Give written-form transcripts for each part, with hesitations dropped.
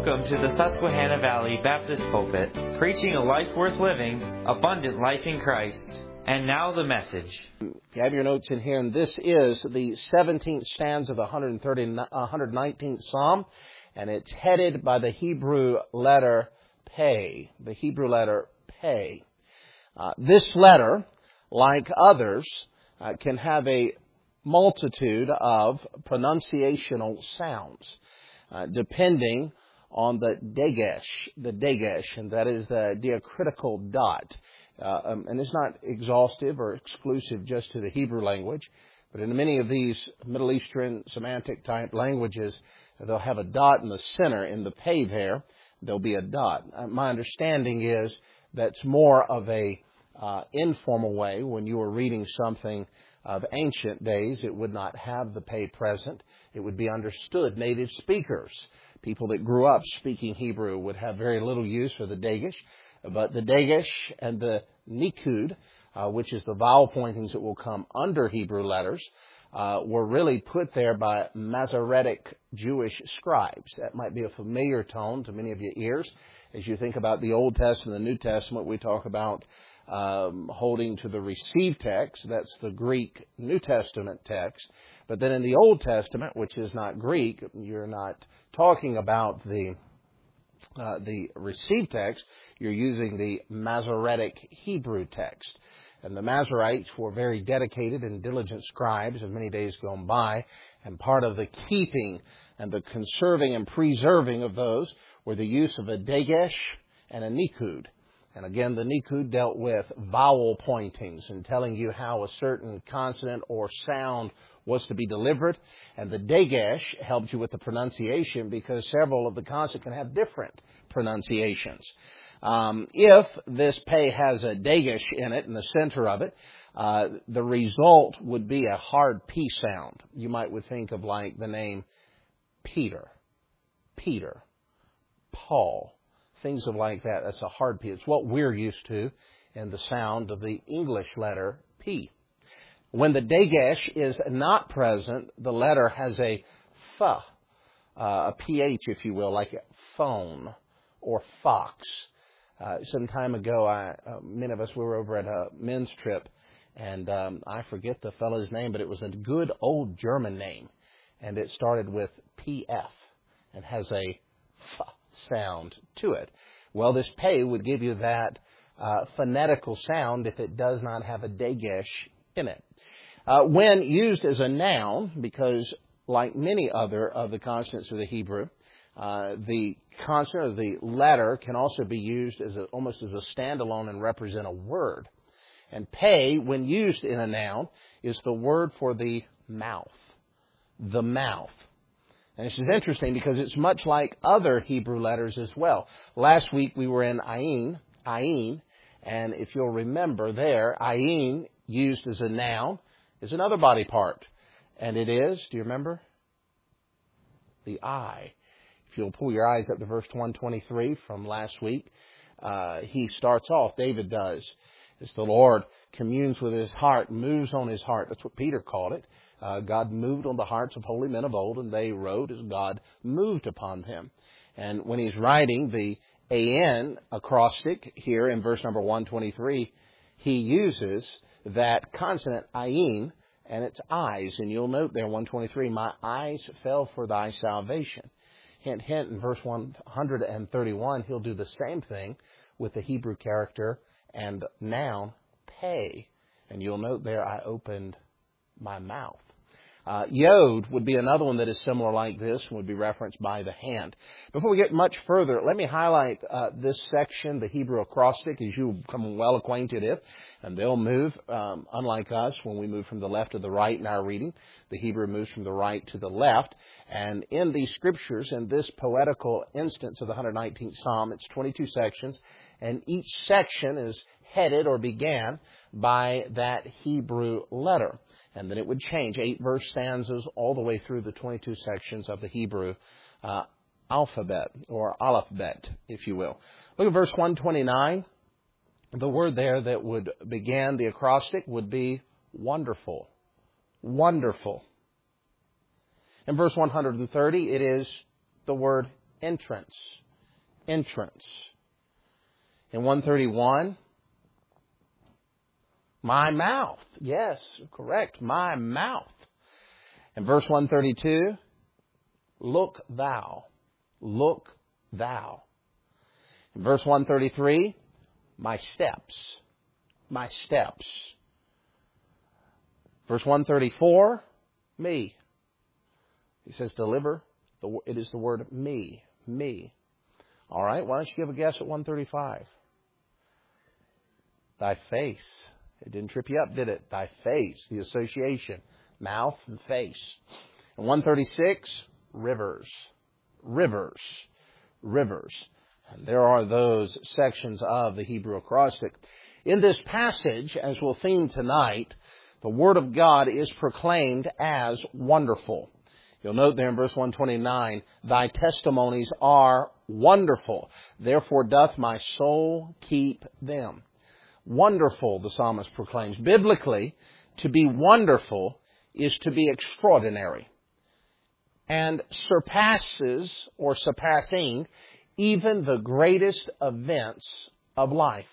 Welcome to the Susquehanna Valley Baptist Pulpit, preaching a life worth living, abundant life in Christ. And now the message. You have your notes in here, and this is the 17th stanza of the 119th Psalm, and it's headed by the Hebrew letter Pei. The Hebrew letter Pei. This letter, like others, can have a multitude of pronunciational sounds, depending on the dagesh, and that is the diacritical dot. And it's not exhaustive or exclusive just to the Hebrew language, but in many of these Middle Eastern semantic type languages, they'll have a dot in the center. In the pei there, there'll be a dot. My understanding is that's more of a informal way. When you were reading something of ancient days, it would not have the pei present. It would be understood. Native speakers, people that grew up speaking Hebrew, would have very little use for the dagesh. But the dagesh and the nikud, which is the vowel pointings that will come under Hebrew letters, were really put there by Masoretic Jewish scribes. That might be a familiar tone to many of your ears. As you think about the Old Testament and the New Testament, we talk about holding to the received text. That's the Greek New Testament text. But then in the Old Testament, which is not Greek, you're not talking about the received text. You're using the Masoretic Hebrew text. And the Masoretes were very dedicated and diligent scribes of many days gone by, and part of the keeping and the conserving and preserving of those were the use of a dagesh and a nikud. And again, the nikud dealt with vowel pointings and telling you how a certain consonant or sound was to be delivered. And the dagesh helped you with the pronunciation because several of the consonants can have different pronunciations. If this pei has a dagesh in it, in the center of it, the result would be a hard P sound. You would think of like the name Peter, Paul. Things of like that. That's a hard P. It's what we're used to in the sound of the English letter P. When the dagesh is not present, the letter has a F, a PH, if you will, like a phone or fox. Some time ago, many of us were over at a men's trip, and I forget the fellow's name, but it was a good old German name, and it started with PF and has a F sound to it. Well, this pei would give you that phonetical sound if it does not have a dagesh in it. When used as a noun, because like many other of the consonants of the Hebrew, the consonant of the letter can also be used as almost as a standalone and represent a word. And pei, when used in a noun, is the word for the mouth. The mouth. And this is interesting because it's much like other Hebrew letters as well. Last week we were in ayin, and if you'll remember there, ayin, used as a noun, is another body part. And it is, do you remember? The eye. If you'll pull your eyes up to verse 123 from last week, he starts off, David does, as the Lord communes with his heart, moves on his heart. That's what Peter called it. God moved on the hearts of holy men of old, and they wrote as God moved upon them. And when he's writing the an acrostic here in verse number 123, he uses that consonant ayin and its eyes. And you'll note there, 123, my eyes fell for thy salvation. Hint, hint, in verse 131, he'll do the same thing with the Hebrew character and noun pei. And you'll note there, I opened my mouth. Yod would be another one that is similar like this and would be referenced by the hand. Before we get much further, let me highlight this section, the Hebrew acrostic, as you become well acquainted with. And they'll move, unlike us, when we move from the left to the right in our reading. The Hebrew moves from the right to the left. And in these scriptures, in this poetical instance of the 119th Psalm, it's 22 sections. And each section is headed or began by that Hebrew letter. And then it would change 8 verse stanzas all the way through the 22 sections of the Hebrew alphabet or alphabet, if you will. Look at verse 129. The word there that would begin the acrostic would be wonderful. Wonderful. In verse 130, it is the word entrance. Entrance. In 131, my mouth. Yes, correct. My mouth. In verse 132, look thou. Look thou. In verse 133, my steps. My steps. Verse 134, me. He says deliver. It is the word me. Me. All right, why don't you give a guess at 135? Thy face. It didn't trip you up, did it? Thy face, the association. Mouth and face. And 136, rivers. Rivers. Rivers. And there are those sections of the Hebrew acrostic. In this passage, as we'll theme tonight, the Word of God is proclaimed as wonderful. You'll note there in verse 129, thy testimonies are wonderful. Therefore doth my soul keep them. Wonderful, the psalmist proclaims. Biblically, to be wonderful is to be extraordinary and surpasses or surpassing even the greatest events of life.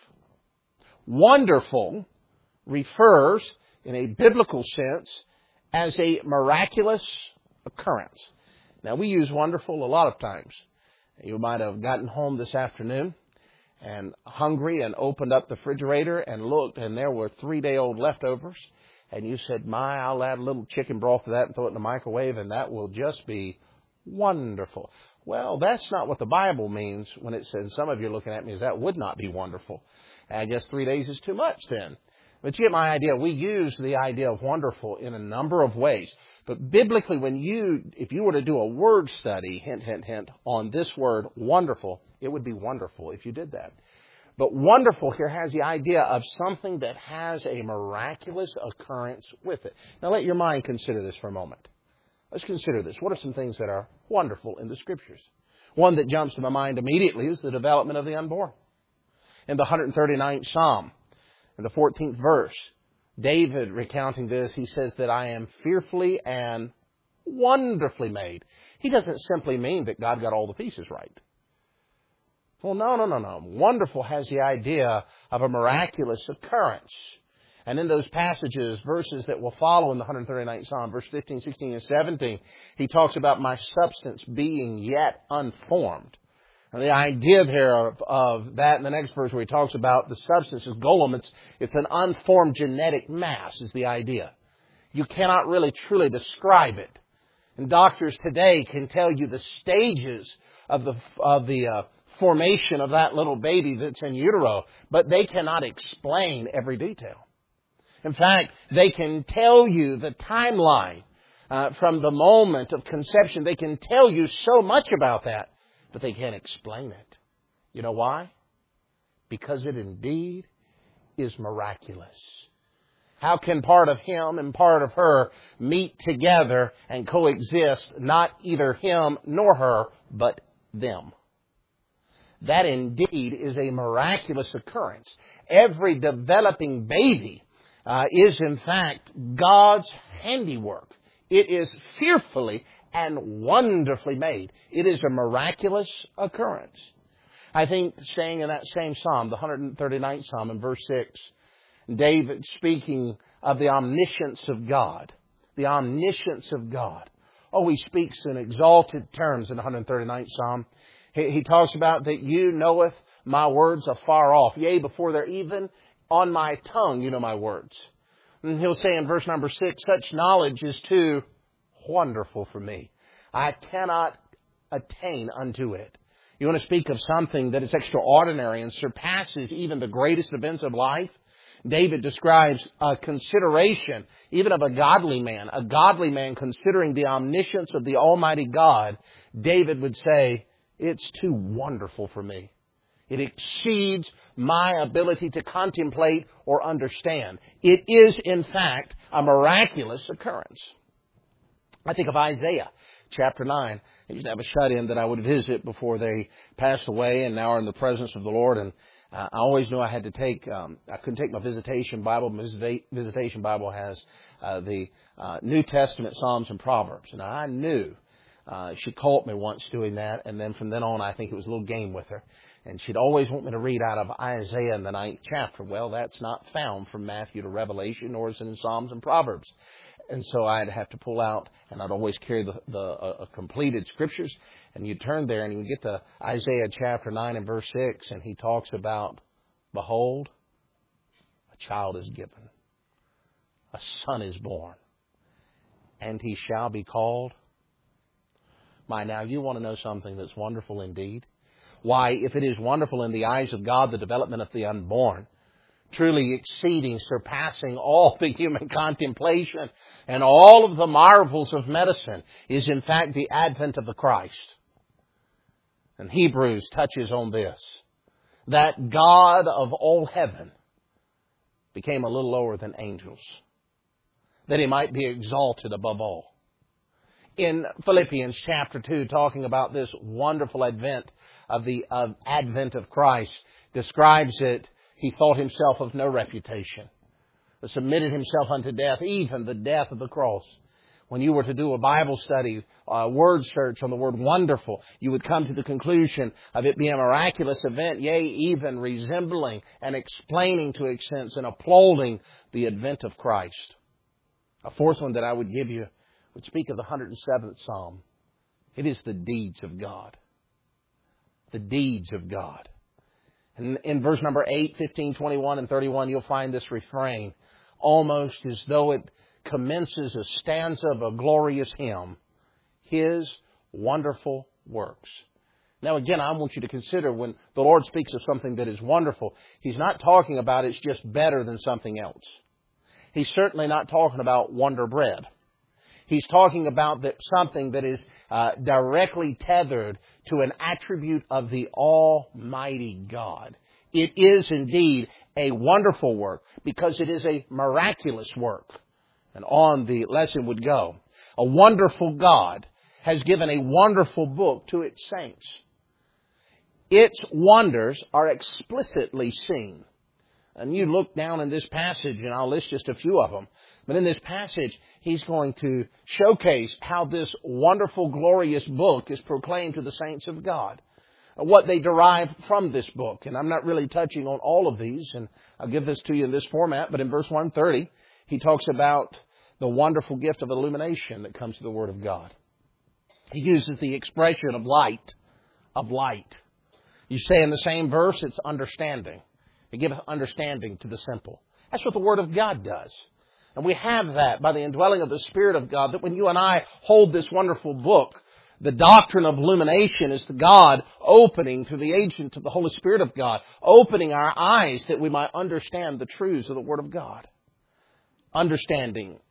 Wonderful refers, in a biblical sense, as a miraculous occurrence. Now, we use wonderful a lot of times. You might have gotten home this afternoon and hungry and opened up the refrigerator and looked, and there were 3-day-old leftovers. And you said, I'll add a little chicken broth to that and throw it in the microwave, and that will just be wonderful. Well, that's not what the Bible means when it says, some of you are looking at me as that would not be wonderful. I guess 3 days is too much then. But you get my idea. We use the idea of wonderful in a number of ways. But biblically, if you were to do a word study, hint, hint, hint, on this word wonderful, it would be wonderful if you did that. But wonderful here has the idea of something that has a miraculous occurrence with it. Now let your mind consider this for a moment. Let's consider this. What are some things that are wonderful in the Scriptures? One that jumps to my mind immediately is the development of the unborn. In the 139th Psalm, in the 14th verse, David recounting this, he says that I am fearfully and wonderfully made. He doesn't simply mean that God got all the pieces right. Well, no. Wonderful has the idea of a miraculous occurrence. And in those passages, verses that will follow in the 139th Psalm, verse 15, 16, and 17, he talks about my substance being yet unformed. And the idea there of that in the next verse where he talks about the substance is golem, it's an unformed genetic mass is the idea. You cannot really truly describe it. And doctors today can tell you the stages of the formation of that little baby that's in utero, but they cannot explain every detail. In fact, they can tell you the timeline from the moment of conception. They can tell you so much about that, but they can't explain it. You know why? Because it indeed is miraculous. How can part of him and part of her meet together and coexist, not either him nor her, but them? That indeed is a miraculous occurrence. Every developing baby is in fact God's handiwork. It is fearfully and wonderfully made. It is a miraculous occurrence. I think saying in that same Psalm, the 139th Psalm in verse 6, David speaking of the omniscience of God. The omniscience of God. Oh, he speaks in exalted terms in the 139th Psalm. He talks about that you knoweth my words afar off. Yea, before they're even on my tongue, you know my words. And he'll say in verse number 6, such knowledge is too wonderful for me. I cannot attain unto it. You want to speak of something that is extraordinary and surpasses even the greatest events of life? David describes a consideration even of a godly man considering the omniscience of the Almighty God. David would say, it's too wonderful for me. It exceeds my ability to contemplate or understand. It is, in fact, a miraculous occurrence. I think of Isaiah chapter 9. I used to have a shut-in that I would visit before they passed away and now are in the presence of the Lord. And I always knew I had to take, I couldn't take my visitation Bible. My visitation Bible has the New Testament, Psalms, and Proverbs. And I knew She caught me once doing that, and then from then on, I think it was a little game with her. And she'd always want me to read out of Isaiah in the 9th chapter. Well, that's not found from Matthew to Revelation, nor is it in Psalms and Proverbs. And so I'd have to pull out, and I'd always carry the completed scriptures. And you turn there, and you get to Isaiah chapter 9 and verse 6, and he talks about, behold, a child is given, a son is born, and he shall be called. My, now you want to know something that's wonderful indeed? Why, if it is wonderful in the eyes of God, the development of the unborn, truly exceeding, surpassing all the human contemplation and all of the marvels of medicine, is in fact the advent of the Christ. And Hebrews touches on this, that God of all heaven became a little lower than angels, that He might be exalted above all. In Philippians chapter 2, talking about this wonderful advent of Christ, describes it, He thought Himself of no reputation, but submitted Himself unto death, even the death of the cross. When you were to do a Bible study, word search on the word wonderful, you would come to the conclusion of it being a miraculous event, yea, even resembling and explaining to a sense and applauding the advent of Christ. A fourth one that I would give you would speak of the 107th Psalm. It is the deeds of God. The deeds of God. And in verse number 8, 15, 21, and 31, you'll find this refrain, almost as though it commences a stanza of a glorious hymn. His wonderful works. Now again, I want you to consider when the Lord speaks of something that is wonderful, He's not talking about it's just better than something else. He's certainly not talking about Wonder Bread. He's talking about something that is directly tethered to an attribute of the Almighty God. It is indeed a wonderful work because it is a miraculous work. And on the lesson would go, a wonderful God has given a wonderful book to its saints. Its wonders are explicitly seen. And you look down in this passage, and I'll list just a few of them. But in this passage, he's going to showcase how this wonderful, glorious book is proclaimed to the saints of God. What they derive from this book. And I'm not really touching on all of these, and I'll give this to you in this format. But in verse 130, he talks about the wonderful gift of illumination that comes to the Word of God. He uses the expression of light, of light. You say in the same verse, it's understanding. It giveth understanding to the simple. That's what the Word of God does. And we have that by the indwelling of the Spirit of God, that when you and I hold this wonderful book, the doctrine of illumination is the God opening through the agent of the Holy Spirit of God, opening our eyes that we might understand the truths of the Word of God. Understanding.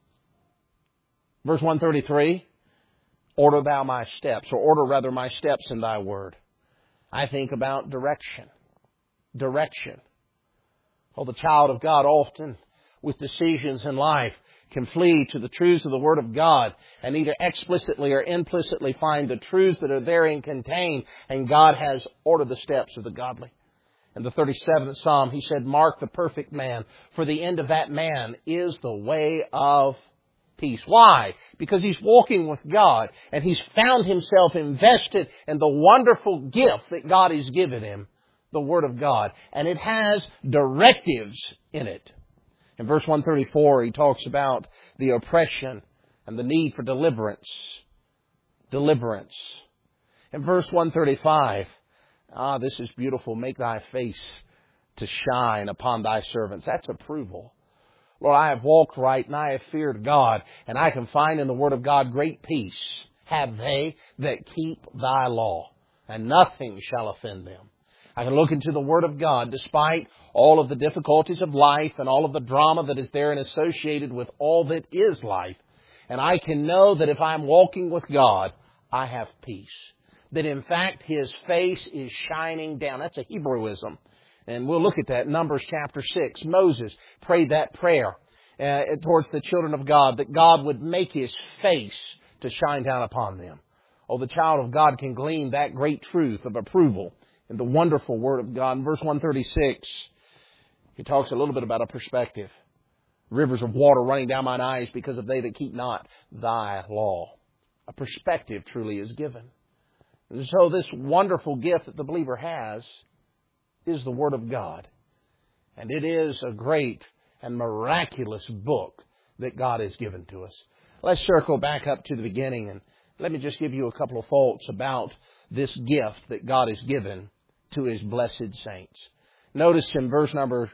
Verse 133, order thou my steps, or order rather my steps in thy word. I think about direction. Direction. Oh, the child of God often, with decisions in life, can flee to the truths of the Word of God and either explicitly or implicitly find the truths that are therein contained, and God has ordered the steps of the godly. In the 37th Psalm, he said, mark the perfect man, for the end of that man is the way of peace. Why? Because he's walking with God, and he's found himself invested in the wonderful gift that God has given him, the Word of God. And it has directives in it. In verse 134, he talks about the oppression and the need for deliverance. Deliverance. In verse 135, this is beautiful. Make thy face to shine upon thy servants. That's approval. Lord, I have walked right and I have feared God, and I can find in the Word of God great peace. Have they that keep thy law, and nothing shall offend them. I can look into the Word of God despite all of the difficulties of life and all of the drama that is there and associated with all that is life. And I can know that if I'm walking with God, I have peace. That in fact His face is shining down. That's a Hebrewism. And we'll look at that in Numbers chapter 6. Moses prayed that prayer towards the children of God, that God would make His face to shine down upon them. Oh, the child of God can glean that great truth of approval in the wonderful Word of God. In verse 136, he talks a little bit about a perspective. Rivers of water running down mine eyes because of they that keep not thy law. A perspective truly is given. And so this wonderful gift that the believer has is the Word of God. And it is a great and miraculous book that God has given to us. Let's circle back up to the beginning and let me just give you a couple of thoughts about this gift that God has given to His blessed saints. Notice in verse number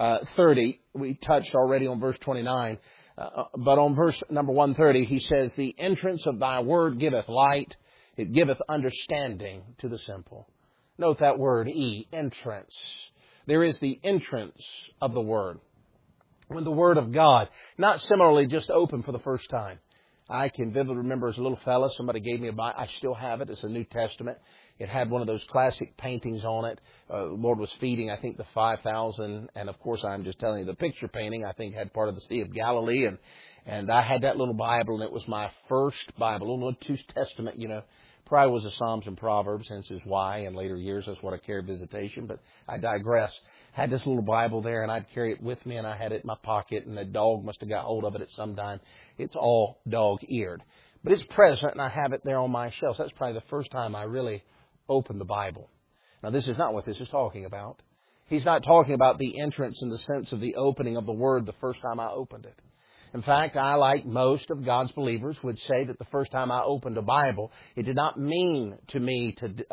30, we touched already on verse 29, but on verse number 130, he says, "The entrance of Thy word giveth light, it giveth understanding to the simple." Note that word, entrance. There is the entrance of the Word. When the Word of God, not similarly just open for the first time. I can vividly remember as a little fella, somebody gave me a Bible. I still have it. It's a New Testament. It had one of those classic paintings on it. The Lord was feeding, I think, the 5,000. And, of course, I'm just telling you, the picture painting, I think, had part of the Sea of Galilee. And I had that little Bible, and it was my first Bible. A little New Testament, you know. Probably was the Psalms and Proverbs, hence is why in later years that's what I carried visitation. But I digress. Had this little Bible there, and I'd carry it with me, and I had it in my pocket, and a dog must have got hold of it at some time. It's all dog-eared. But it's present, and I have it there on my shelf. That's probably the first time I really opened the Bible. Now, this is not what this is talking about. He's not talking about the entrance in the sense of the opening of the Word the first time I opened it. In fact, I, like most of God's believers, would say that the first time I opened a Bible, it did not mean to me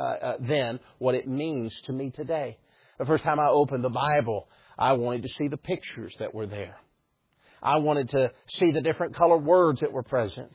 then what it means to me today. The first time I opened the Bible, I wanted to see the pictures that were there. I wanted to see the different colored words that were present.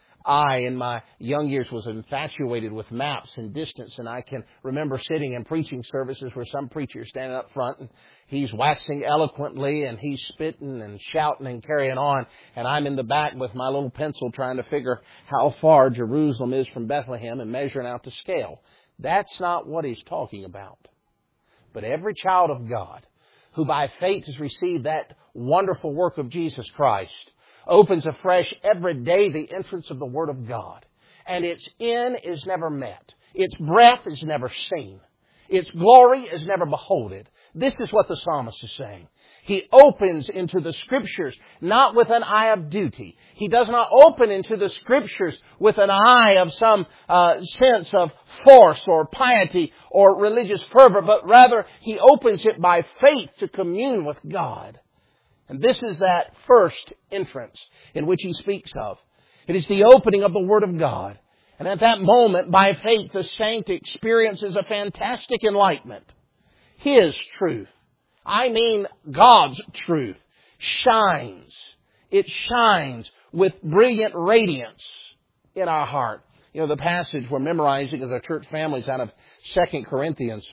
I, in my young years, was infatuated with maps and distance, and I can remember sitting in preaching services where some preacher is standing up front, and he's waxing eloquently, and he's spitting and shouting and carrying on, and I'm in the back with my little pencil trying to figure how far Jerusalem is from Bethlehem and measuring out the scale. That's not what he's talking about. But every child of God who by faith has received that wonderful work of Jesus Christ opens afresh every day the entrance of the Word of God. And its end is never met. Its breadth is never seen. Its glory is never beholded. This is what the psalmist is saying. He opens into the Scriptures not with an eye of duty. He does not open into the Scriptures with an eye of some sense of force or piety or religious fervor, but rather he opens it by faith to commune with God. And this is that first entrance in which he speaks of. It is the opening of the Word of God. And at that moment, by faith, the saint experiences a fantastic enlightenment. His truth, I mean God's truth, shines. It shines with brilliant radiance in our heart. You know, the passage we're memorizing as our church family is out of 2 Corinthians.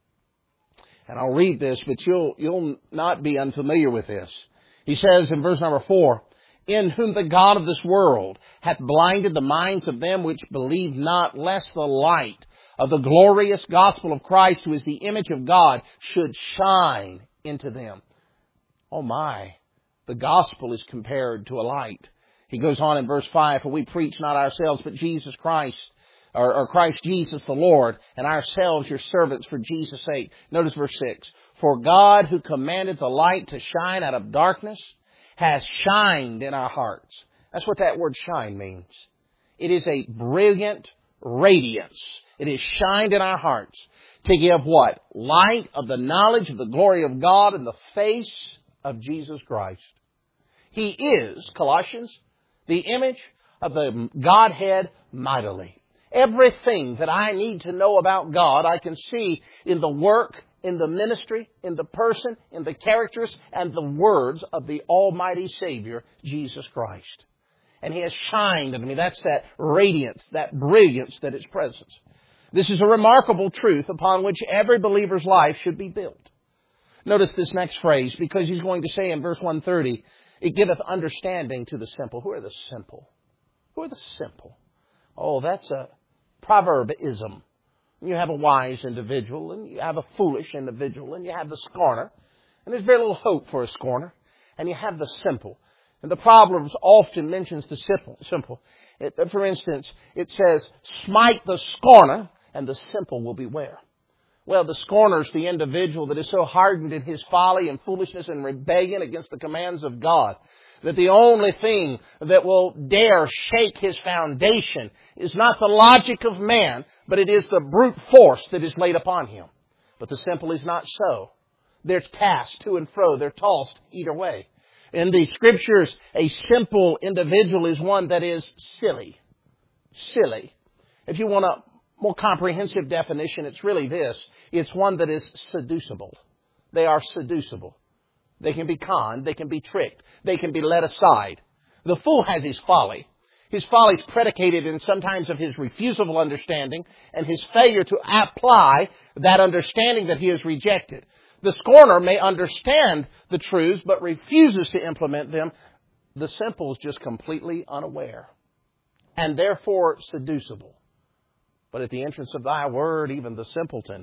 And I'll read this, but you'll not be unfamiliar with this. He says in verse number 4, "In whom the God of this world hath blinded the minds of them which believe not, lest the light of the glorious gospel of Christ, who is the image of God, should shine into them." Oh my, the gospel is compared to a light. He goes on in verse 5, "For we preach not ourselves, but Jesus Christ, or Christ Jesus the Lord, and ourselves your servants for Jesus' sake." Notice verse 6. "For God, who commanded the light to shine out of darkness, has shined in our hearts." That's what that word shine means. It is a brilliant radiance. It is shined in our hearts to give what? Light of the knowledge of the glory of God in the face of Jesus Christ. He is, Colossians, the image of the Godhead mightily. Everything that I need to know about God, I can see in the work, in the ministry, in the person, in the characters, and the words of the Almighty Savior, Jesus Christ. And He has shined on me. That's that radiance, that brilliance that is present. This is a remarkable truth upon which every believer's life should be built. Notice this next phrase, because he's going to say in verse 130, "It giveth understanding to the simple." Who are the simple? Who are the simple? Oh, that's a proverbism. You have a wise individual, and you have a foolish individual, and you have the scorner. And there's very little hope for a scorner. And you have the simple. And the Proverbs often mentions the simple. For instance, it says, "Smite the scorner, and the simple will beware." Well, the scorner is the individual that is so hardened in his folly and foolishness and rebellion against the commands of God that the only thing that will dare shake his foundation is not the logic of man, but it is the brute force that is laid upon him. But the simple is not so. They're cast to and fro. They're tossed either way. In the Scriptures, a simple individual is one that is silly. Silly. If you want a more comprehensive definition, it's really this. It's one that is seducible. They are seducible. They can be conned. They can be tricked. They can be led aside. The fool has his folly. His folly is predicated in sometimes of his refusal of understanding and his failure to apply that understanding that he has rejected. The scorner may understand the truths but refuses to implement them. The simple is just completely unaware and therefore seducible. But at the entrance of thy word, even the simpleton,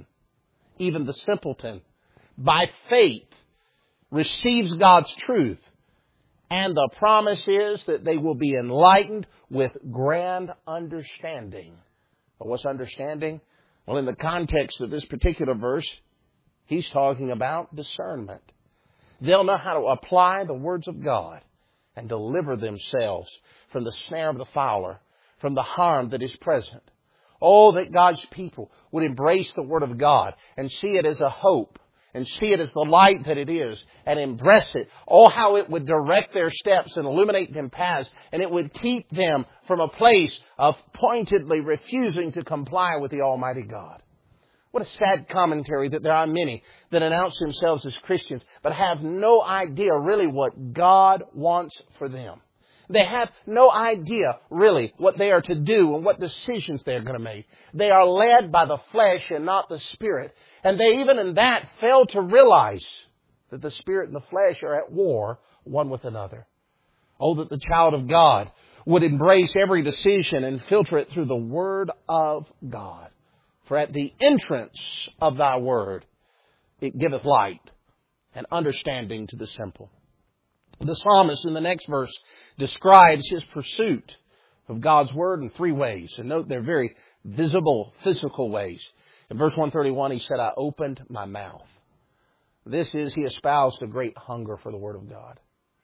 by faith receives God's truth. And the promise is that they will be enlightened with grand understanding. But what's understanding? Well, in the context of this particular verse, he's talking about discernment. They'll know how to apply the words of God and deliver themselves from the snare of the fowler, from the harm that is present. Oh, that God's people would embrace the Word of God and see it as a hope and see it as the light that it is and embrace it. Oh, how it would direct their steps and illuminate them paths, and it would keep them from a place of pointedly refusing to comply with the Almighty God. What a sad commentary that there are many that announce themselves as Christians but have no idea really what God wants for them. They have no idea really what they are to do and what decisions they are going to make. They are led by the flesh and not the Spirit. And they even in that fail to realize that the Spirit and the flesh are at war one with another. Oh, that the child of God would embrace every decision and filter it through the Word of God. For at the entrance of thy word, it giveth light and understanding to the simple. The psalmist in the next verse describes his pursuit of God's word in three ways. And note they're very visible, physical ways. In verse 131, he said, I opened my mouth. This is, he espoused a great hunger for the word of God.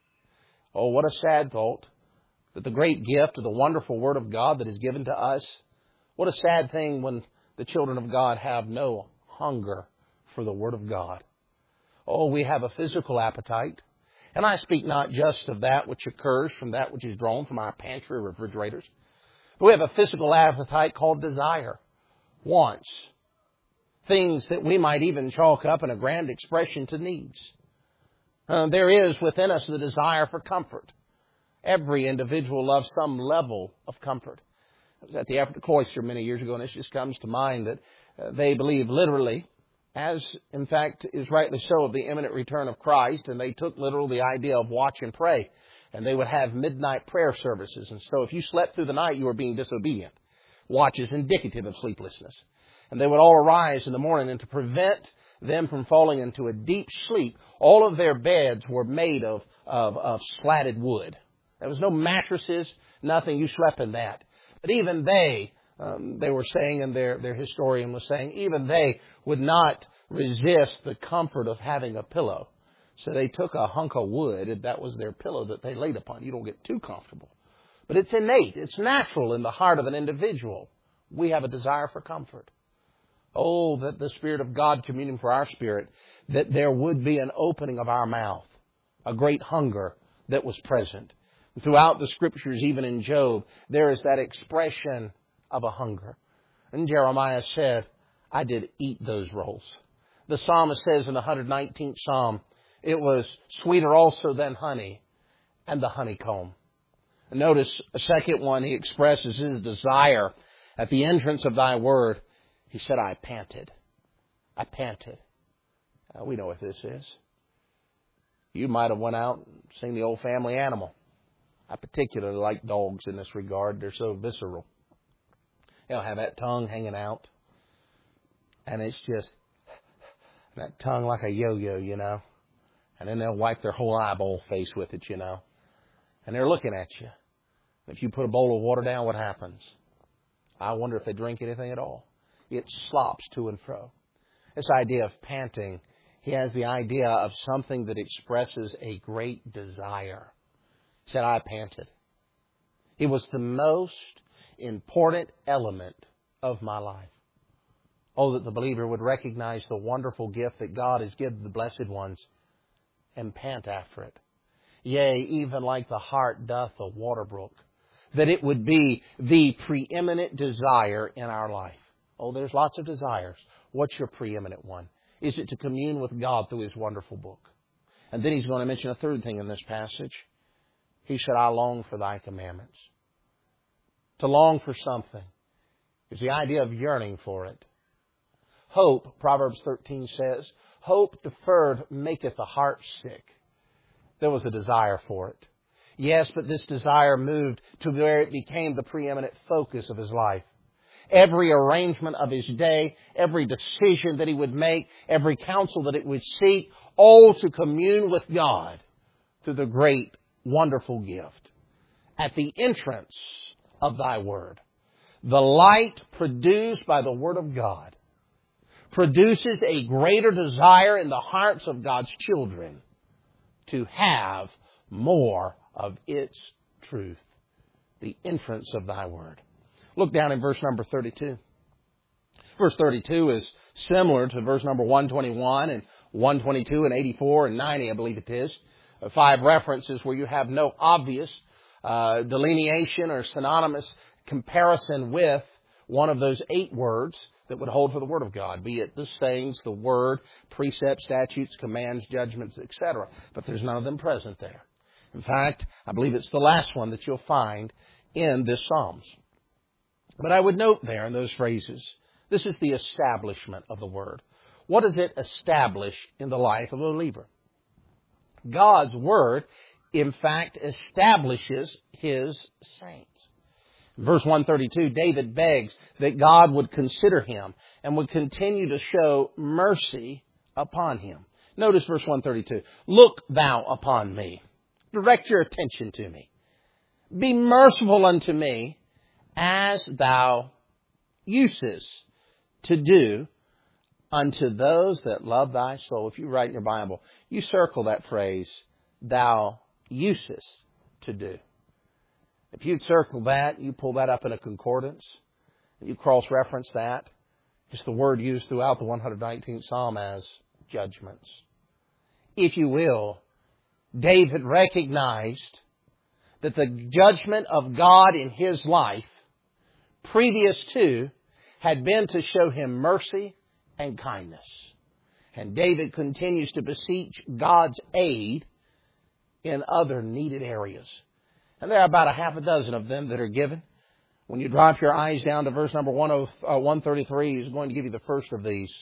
Oh, what a sad thought that the great gift of the wonderful word of God that is given to us, what a sad thing when the children of God have no hunger for the Word of God. Oh, we have a physical appetite. And I speak not just of that which occurs from that which is drawn from our pantry or refrigerators. But we have a physical appetite called desire, wants, things that we might even chalk up in a grand expression to needs. There is within us the desire for comfort. Every individual loves some level of comfort. I was at the African Cloister many years ago, and this just comes to mind that they believe literally, as in fact is rightly so, of the imminent return of Christ, and they took literally the idea of watch and pray. And they would have midnight prayer services. And so if you slept through the night, you were being disobedient. Watch is indicative of sleeplessness. And they would all arise in the morning, and to prevent them from falling into a deep sleep, all of their beds were made of slatted wood. There was no mattresses, nothing. You slept in that. But even they were saying, and their historian was saying, even they would not resist the comfort of having a pillow. So they took a hunk of wood, and that was their pillow that they laid upon. You don't get too comfortable. But it's innate. It's natural in the heart of an individual. We have a desire for comfort. Oh, that the Spirit of God communing for our spirit, that there would be an opening of our mouth, a great hunger that was present. Throughout the Scriptures, even in Job, there is that expression of a hunger. And Jeremiah said, I did eat those rolls. The psalmist says in the 119th Psalm, it was sweeter also than honey and the honeycomb. And notice a second one, he expresses his desire at the entrance of thy word. He said, I panted. I panted. We know what this is. You might have went out and seen the Old Family Animal. I particularly like dogs in this regard. They're so visceral. They'll have that tongue hanging out. And it's just that tongue like a yo-yo, you know. And then they'll wipe their whole eyeball face with it, you know. And they're looking at you. If you put a bowl of water down, what happens? I wonder if they drink anything at all. It slops to and fro. This idea of panting, he has the idea of something that expresses a great desire. said, I panted. It was the most important element of my life. Oh, that the believer would recognize the wonderful gift that God has given the blessed ones and pant after it. Yea, even like the hart doth a water brook. That it would be the preeminent desire in our life. Oh, there's lots of desires. What's your preeminent one? Is it to commune with God through His wonderful book? And then He's going to mention a third thing in this passage. He said, I long for Thy commandments. To long for something is the idea of yearning for it. Hope, Proverbs 13 says, hope deferred maketh the heart sick. There was a desire for it. Yes, but this desire moved to where it became the preeminent focus of his life. Every arrangement of his day, every decision that he would make, every counsel that it would seek, all to commune with God through the great, wonderful gift. At the entrance of Thy Word, the light produced by the Word of God produces a greater desire in the hearts of God's children to have more of its truth. The entrance of Thy Word. Look down in verse number 32. Verse 32 is similar to verse number 121 and 122 and 84 and 90, I believe it is. 5 references where you have no obvious delineation or synonymous comparison with one of those 8 words that would hold for the Word of God, be it the sayings, the Word, precepts, statutes, commands, judgments, etc. But there's none of them present there. In fact, I believe it's the last one that you'll find in this Psalms. But I would note there in those phrases, this is the establishment of the Word. What does it establish in the life of a believer? God's Word, in fact, establishes His saints. Verse 132, David begs that God would consider him and would continue to show mercy upon him. Notice verse 132. Look thou upon me. Direct your attention to me. Be merciful unto me as thou usest to do unto those that love thy soul. If you write in your Bible, you circle that phrase, thou usest to do. If you'd circle that, you pull that up in a concordance, and you cross-reference that, it's the word used throughout the 119th Psalm as judgments. If you will, David recognized that the judgment of God in his life, previous to, had been to show him mercy and kindness. And David continues to beseech God's aid in other needed areas. And there are about a half a dozen of them that are given. When you drop your eyes down to verse number 133, he's going to give you the first of these.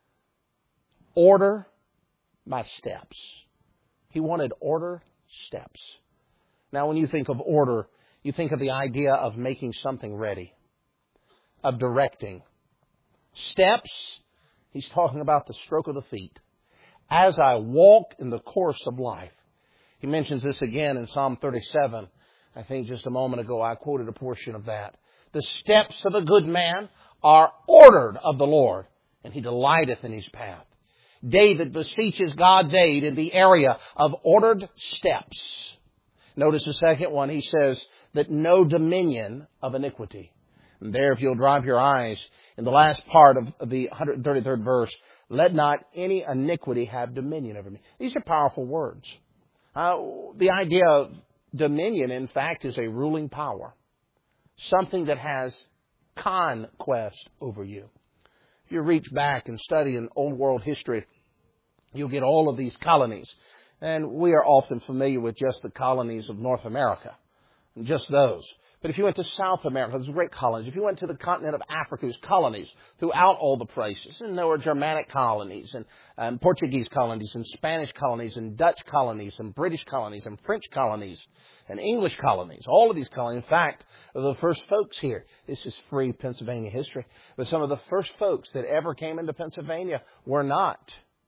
Order my steps. He wanted order steps. Now, when you think of order, you think of the idea of making something ready, of directing. Steps, he's talking about the stroke of the feet. As I walk in the course of life. He mentions this again in Psalm 37. I think just a moment ago I quoted a portion of that. The steps of a good man are ordered of the Lord, and He delighteth in His path. David beseeches God's aid in the area of ordered steps. Notice the second one. He says that no dominion of iniquity. And there, if you'll drive your eyes in the last part of the 133rd verse, let not any iniquity have dominion over me. These are powerful words. The idea of dominion, in fact, is a ruling power. Something that has conquest over you. If you reach back and study in old world history, you'll get all of these colonies. And we are often familiar with just the colonies of North America. And just those. But if you went to South America, there's great colonies. If you went to the continent of Africa, there's colonies throughout all the places. And there were Germanic colonies and Portuguese colonies and Spanish colonies and Dutch colonies and British colonies and French colonies and English colonies. All of these colonies. In fact, the first folks here, this is free Pennsylvania history, but some of the first folks that ever came into Pennsylvania were not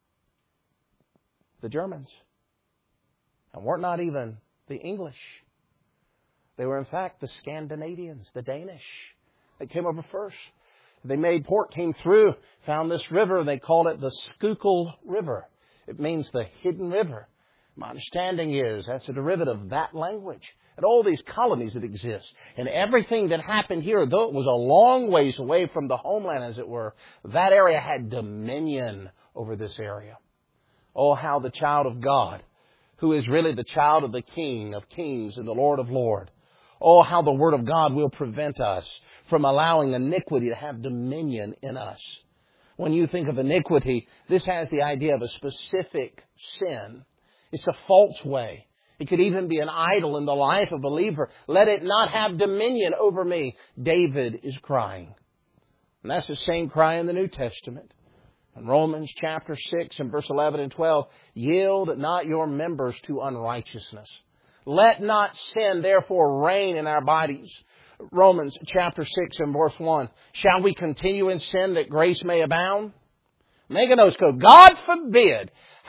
the Germans. And weren't not even the English. They were, in fact, the Scandinavians, the Danish, that came over first. They made port, came through, found this river. They called it the Schuylkill River. It means the hidden river. My understanding is that's a derivative of that language. And all these colonies that exist. And everything that happened here, though it was a long ways away from the homeland, as it were, that area had dominion over this area. Oh, how the child of God, who is really the child of the King of Kings and the Lord of Lords, oh, how the Word of God will prevent us from allowing iniquity to have dominion in us. When you think of iniquity, this has the idea of a specific sin. It's a false way. It could even be an idol in the life of a believer. Let it not have dominion over me. David is crying. And that's the same cry in the New Testament. In Romans chapter 6 and verse 11 and 12, yield not your members to unrighteousness. Let not sin therefore reign in our bodies. Romans chapter 6 and verse 1, shall we continue in sin that grace may abound? Make a note, go, God forbid.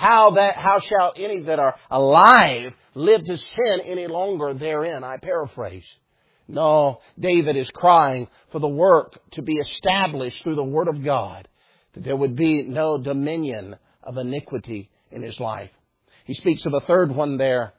How shall any that are alive live to sin any longer therein? I paraphrase. No, David is crying for the work to be established through the Word of God, that there would be no dominion of iniquity in his life. He speaks of a third one there.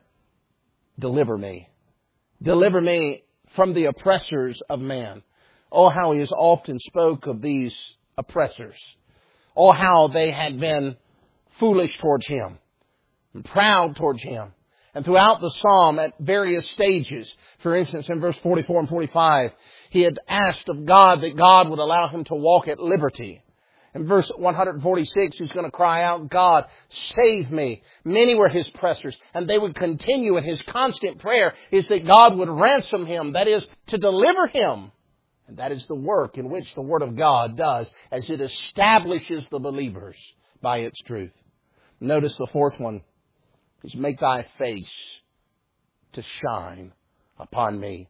Deliver me. Deliver me from the oppressors of man. Oh, how he has often spoke of these oppressors. Oh, how they had been foolish towards him and proud towards him. And throughout the psalm at various stages, for instance, in verse 44 and 45, he had asked of God that God would allow him to walk at liberty. In verse 146, he's going to cry out, God, save me. Many were his pressers, and they would continue, and his constant prayer is that God would ransom him, that is, to deliver him. And that is the work in which the Word of God does as it establishes the believers by its truth. Notice the fourth one is make thy face to shine upon me,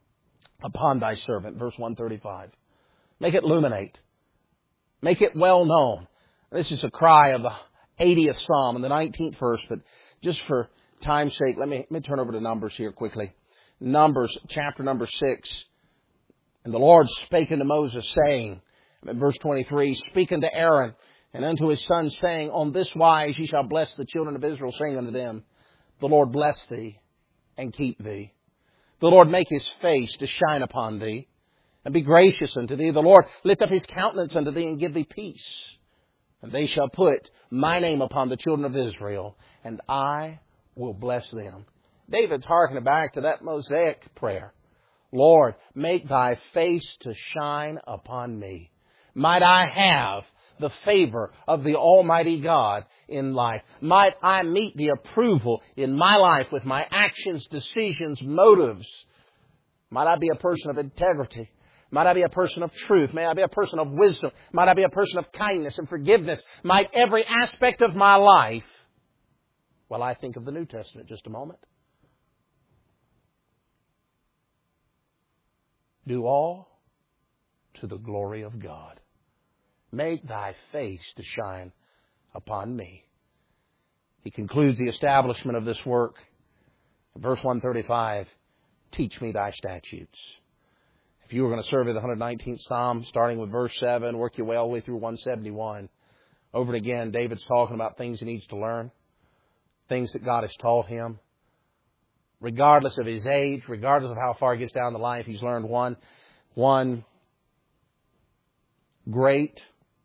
upon thy servant. Verse 135. Make it illuminate. Make it well known. This is a cry of the 80th Psalm and the 19th verse, but just for time's sake, let me turn over to Numbers here quickly. Numbers, chapter number 6. And the Lord spake unto Moses, saying, in verse 23, speak unto Aaron and unto his sons, saying, on this wise ye shall bless the children of Israel, saying unto them, the Lord bless thee and keep thee. The Lord make his face to shine upon thee and be gracious unto thee. The Lord lift up his countenance unto thee and give thee peace. And they shall put my name upon the children of Israel, and I will bless them. David's hearkening back to that Mosaic prayer. Lord, make thy face to shine upon me. Might I have the favor of the Almighty God in life. Might I meet the approval in my life with my actions, decisions, motives. Might I be a person of integrity. Might I be a person of truth. May I be a person of wisdom. Might I be a person of kindness and forgiveness. Might every aspect of my life, well, I think of the New Testament just a moment, do all to the glory of God. Make thy face to shine upon me. He concludes the establishment of this work. Verse 135, teach me thy statutes. If you were going to survey the 119th Psalm, starting with verse 7, work your way all the way through 171, over and again, David's talking about things he needs to learn, things that God has taught him. Regardless of his age, regardless of how far he gets down the life, he's learned one great,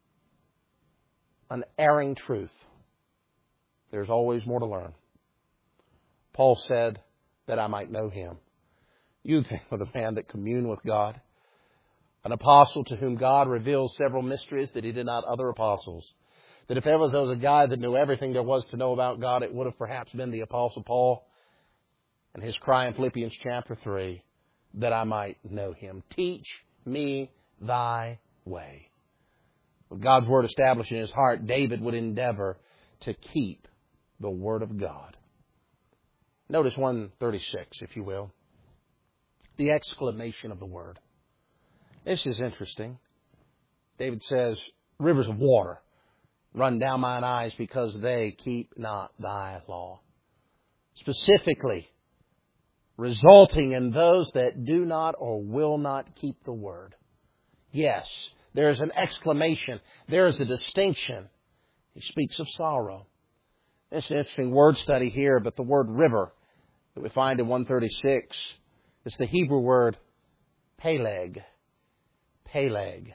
unerring truth. There's always more to learn. Paul said that I might know him. You think of a man that communed with God, an apostle to whom God revealed several mysteries that he did not other apostles. That if there was a guy that knew everything there was to know about God, it would have perhaps been the Apostle Paul. And his cry in Philippians chapter 3, that I might know him. Teach me thy way. With God's word established in his heart, David would endeavor to keep the word of God. Notice 136, if you will. The exclamation of the word. This is interesting. David says, rivers of water run down mine eyes because they keep not thy law. Specifically, resulting in those that do not or will not keep the word. Yes, there is an exclamation. There is a distinction. He speaks of sorrow. It's an interesting word study here, but the word river that we find in 136 is the Hebrew word Peleg. Peleg.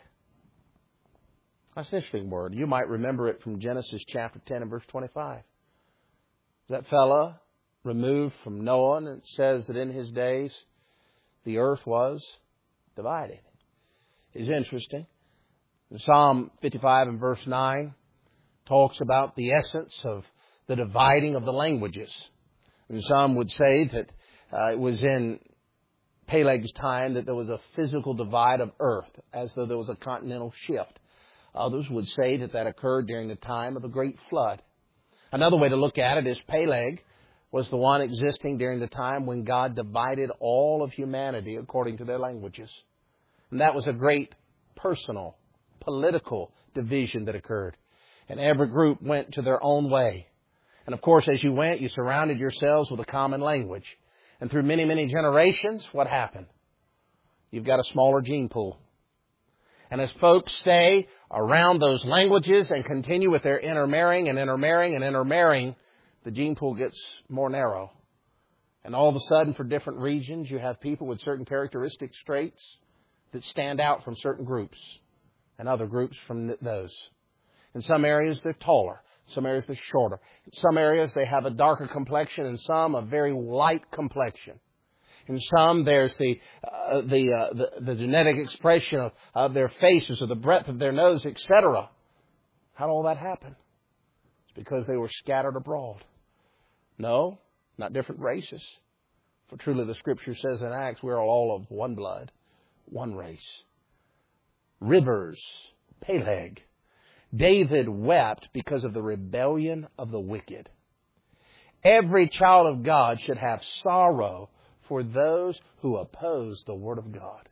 That's an interesting word. You might remember it from Genesis chapter 10 and verse 25. That fella removed from Noah, and it says that in his days the earth was divided. It's interesting. Psalm 55 and verse 9 talks about the essence of the dividing of the languages. And some would say that it was in Peleg's time that there was a physical divide of earth, as though there was a continental shift. Others would say that that occurred during the time of the great flood. Another way to look at it is Peleg was the one existing during the time when God divided all of humanity according to their languages. And that was a great personal, political division that occurred. And every group went to their own way. And of course, as you went, you surrounded yourselves with a common language. And through many, many generations, what happened? You've got a smaller gene pool. And as folks stay around those languages and continue with their intermarrying and intermarrying and intermarrying, the gene pool gets more narrow. And all of a sudden, for different regions, you have people with certain characteristic traits that stand out from certain groups and other groups from those. In some areas, they're taller. In some areas, they're shorter. In some areas, they have a darker complexion, and some a very light complexion. In some, there's the genetic expression of their faces or the breadth of their nose, etc. How did all that happen? It's because they were scattered abroad. No, not different races. For truly the Scripture says in Acts, we're all of one blood, one race. Rivers, Peleg. David wept because of the rebellion of the wicked. Every child of God should have sorrow for those who oppose the Word of God.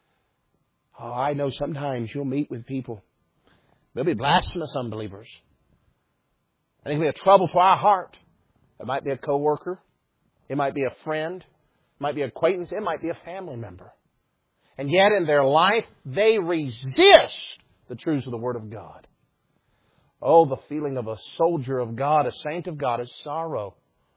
Oh, I know sometimes you'll meet with people. They'll be blasphemous unbelievers. And it can be a trouble for our heart. It might be a coworker. It might be a friend. It might be an acquaintance. It might be a family member. And yet in their life, they resist the truths of the Word of God. Oh, the feeling of a soldier of God, a saint of God, is sorrow.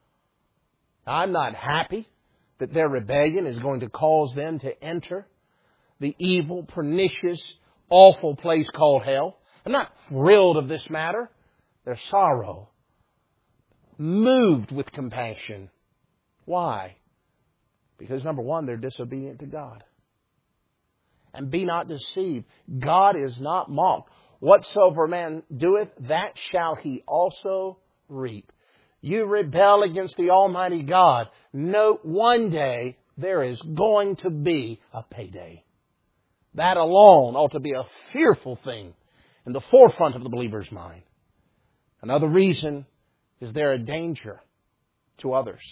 I'm not happy that their rebellion is going to cause them to enter the evil, pernicious, awful place called hell. I'm not thrilled of this matter. Their sorrow, moved with compassion. Why? Because number one, they're disobedient to God. And be not deceived. God is not mocked. Whatsoever man doeth, that shall he also reap. You rebel against the Almighty God. Note, one day there is going to be a payday. That alone ought to be a fearful thing in the forefront of the believer's mind. Another reason is there a danger to others.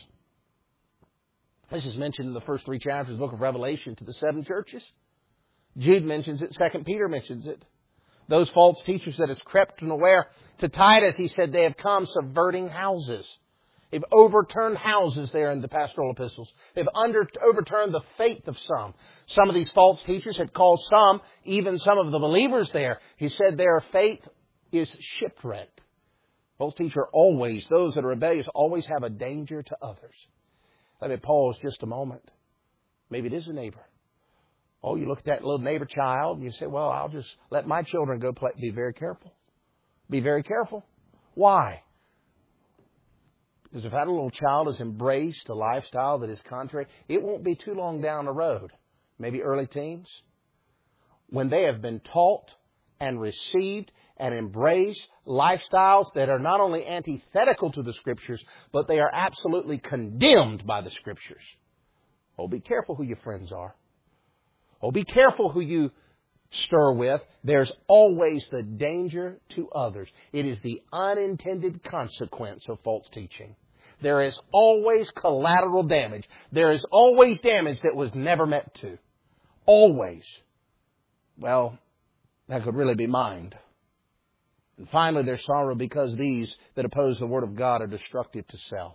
This is mentioned in the first 3 chapters of the book of Revelation to the 7 churches. Jude mentions it. 2 Peter mentions it. Those false teachers that has crept unaware. To Titus, he said they have come subverting houses. They've overturned houses there in the pastoral epistles. They've overturned the faith of some. Some of these false teachers had called some, even some of the believers there, he said their faith is shipwrecked. False teachers always, those that are rebellious, always have a danger to others. Let me pause just a moment. Maybe it is a neighbor. Oh, you look at that little neighbor child and you say, well, I'll just let my children go play. Be very careful. Be very careful. Why? Because if that little child has embraced a lifestyle that is contrary, it won't be too long down the road, maybe early teens, when they have been taught and received and embraced lifestyles that are not only antithetical to the Scriptures, but they are absolutely condemned by the Scriptures. Oh, be careful who your friends are. Oh, be careful who you stir with. There's always the danger to others. It is the unintended consequence of false teaching. There is always collateral damage. There is always damage that was never meant to. Always. Well, that could really be mind. And finally, there's sorrow because these that oppose the Word of God are destructive to self.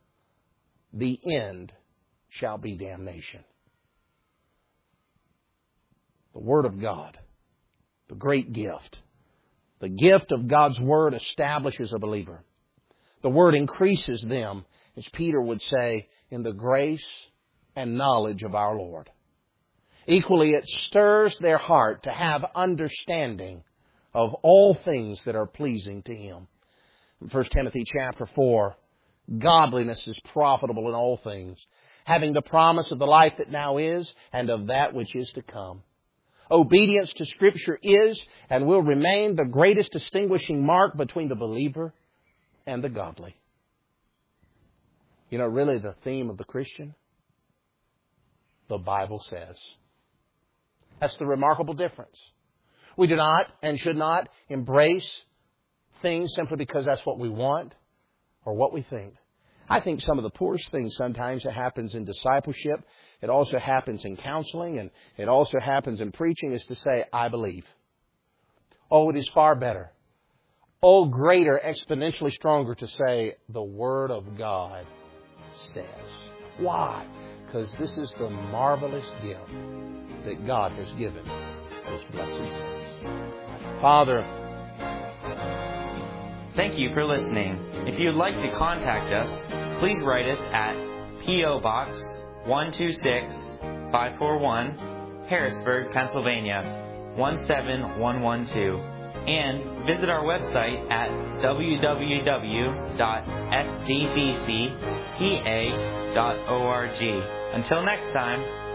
The end shall be damnation. The Word of God, the great gift. The gift of God's Word establishes a believer. The Word increases them, as Peter would say, in the grace and knowledge of our Lord. Equally, it stirs their heart to have understanding of all things that are pleasing to Him. In 1 Timothy chapter 4, godliness is profitable in all things, having the promise of the life that now is and of that which is to come. Obedience to Scripture is and will remain the greatest distinguishing mark between the believer and the godly. You know, really the theme of the Christian? The Bible says. That's the remarkable difference. We do not and should not embrace things simply because that's what we want or what we think. I think some of the poorest things sometimes that happens in discipleship, it also happens in counseling, and it also happens in preaching, is to say, I believe. Oh, it is far better. Oh, greater, exponentially stronger to say, the Word of God says. Why? Because this is the marvelous gift that God has given His blessed saints. Father, thank you for listening. If you'd like to contact us, please write us at P.O. Box 126541, Harrisburg, Pennsylvania 17112, and visit our website at www.sdbcpa.org. Until next time,